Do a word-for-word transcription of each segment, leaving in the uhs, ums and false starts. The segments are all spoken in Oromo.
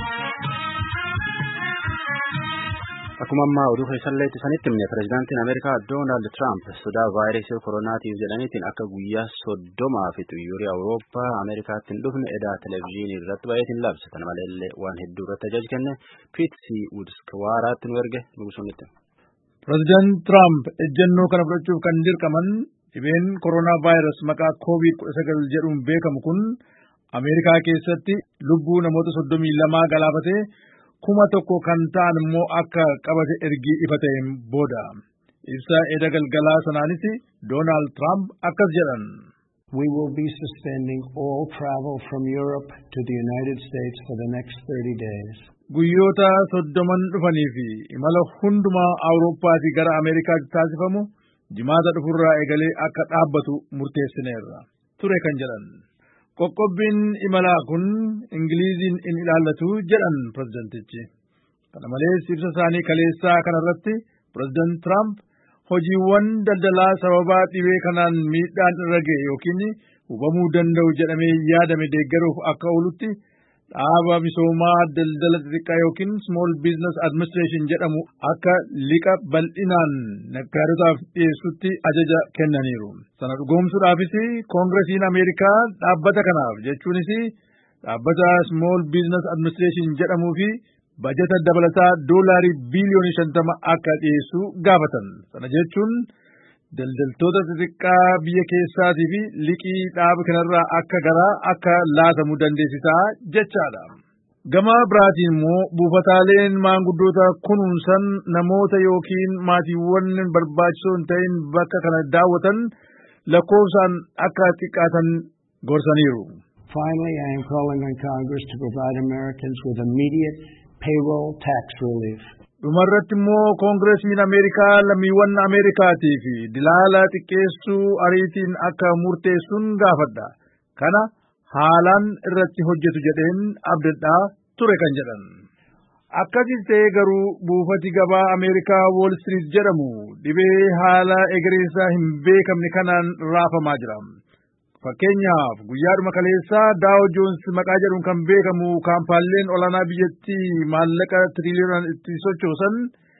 Akkuma ammaa oduu keessallee sanitti himne pireezidaantiin Ameerikaa Doonaald Tiraamp sodaa vaayirasii koronaatiif jedhaniitiin akka guyyaa soddomaa fi xiyyaarri Awurooppaa Ameerikaatti hin dhufne edaa televezyiinii irratti baay'eetiin labse. Kana maleellee waan hedduu irratti ajaja kenne Piit C. Wudskwaaraatti nu erge nugusuunitti. Pireezidaant Tiraamp ejjennoo kana fudhachuuf kan dirqaman dhibeen koronaa vaayirasii maqaa koovid kudha sagal jedhuun beekamu kun Ameerikaa keessatti lubbuu namoota soddomii lamaa galaafatee kuma tokko kan ta'an immoo akka qabate ergi ifa ta'een booda ibsa edda galgalaa sanaanis Doonaald Tiraamp akkas jedhan. We will be suspending all travel from Europe to the United States for the next thirty days. Guyyoota soddoman dhufanii fi imala hundumaa Awurooppaatii gara Ameerikaatti taasifamu jimaata dhufurraa eegalee akka dhaabbatu murteessineerra ture kan jedhan. Qoqqobbiin imalaa kun Ingiliiziin in ilaallatu jedhan pireezidentichi. Kana malees ibsa isaanii kaleessaa kanarratti pireezidaant Tiraamp hojiiwwan daldalaa sababaa dhibee kanaan miidhaan irra ga'e yookiin hubamuu danda'u jedhamee yaadame deeggaruuf akka oolutti dhaaba misoomaa daldala xixiqqaa yookiin Small Business Administration jedhamu akka liqa bal'inaan naggaadotaaf dhiyeessutti ajaja kennaniiru. Sana dhugoomsuudhaafis Koongiresiin Ameerikaa dhaabbata kanaaf jechuunis dhaabbata Small Business Administration jedhamuu fi bajeta dabalataa doolaarii biiliyoonii shantama akka dhiyeessu gaafatan. Sana jechuun daldaltoota xixiqqaa biyya keessaatii fi liqii dhaaba kanarraa akka garaa akka laatamu dandeessisaa jechaadha. Gama biraatiin immoo buufataaleen maanguddoota kunuunsan namoota yookiin maatiiwwan barbaachisoo hin ta'in bakka kana daawwatan lakkoofsaan akka xiqqaatan gorsaniiru. Finally, I am calling on Congress to provide Americans with immediate payroll tax relief. Dhumarratti immoo Koongiresiin Ameerikaa lammiiwwan Ameerikaatii fi dilaala xiqqeessuu ariitiin akka murteessuun gaafadha. Kana haalaan irratti hojjetu jedheen abdadhaa ture kan jedhan. Akkasiis ta'ee garuu buufati gabaa Ameerikaa Wall Street jedhamu dhibee haala egereensaa hin beekamne kanaan raafamaa jira. Fakkeenyaaf guyyaadhuma kaleessaa Daaw Joons maqaa jedhuun kan beekamu kaampaaleen olaanaa biyyattii maallaqa tiriliyoonaan itti sochoosan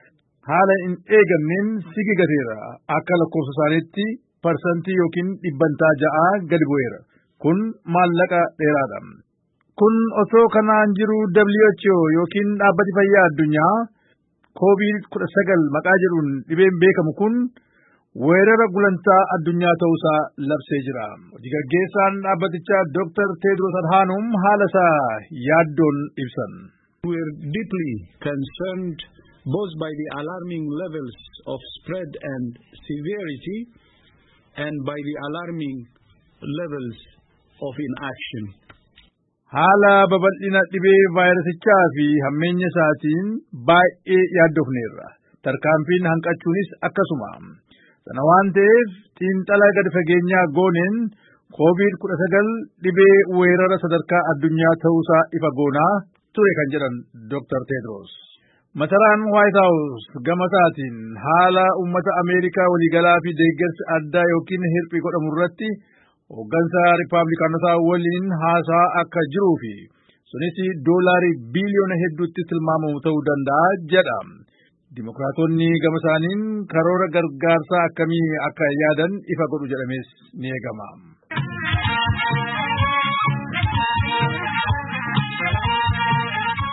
haala hin eegamneen sigigateera. Akka lakkoofsa isaaniitti parsantii yookiin dhibbantaa ja'a gadi bu'eera. Kun maallaqa dheeraadha. Kun osoo kanaan jiru W H O yookiin dhaabbati fayyaa addunyaa koovid kudha sagal maqaa jedhuun dhibeen beekamu kun weerara gulantaa addunyaa ta'uusaa labsee jira. Hojii gaggeessaan dhaabbatichaa Doctor Tedros Adhanom haala isaa yaaddoon ibsan. We are deeply concerned both by the alarming levels of spread and severity and by the alarming levels of inaction. Haala babal'ina dhibee vaayirasichaa fi hammeenya isaatiin baay'ee yaaddofneerra. Tarkaanfiin hanqachuunis akkasuma. Sana waan ta'eef xiinxala gadi fageenyaa gooneen koovid kudha sagal dhibee weerara sadarkaa addunyaa ta'uusaa ifa goonaa ture kan jedhan Doctor Tedros. Masaraan White House gama isaatiin haala uummata Ameerikaa waliigalaa fi deeggarsi addaa yookiin hirphii godhamu irratti hooggansa Ripaabilikaanotaa waliin haasaa akka jiruu fi sunis doolaarii biiliyoona hedduutti tilmaamamu ta'uu danda'a jedha. Dimokiraatonni gama isaaniin karoora gargaarsaa akkamii akka yaadan ifa godhu jedhamees ni eegama.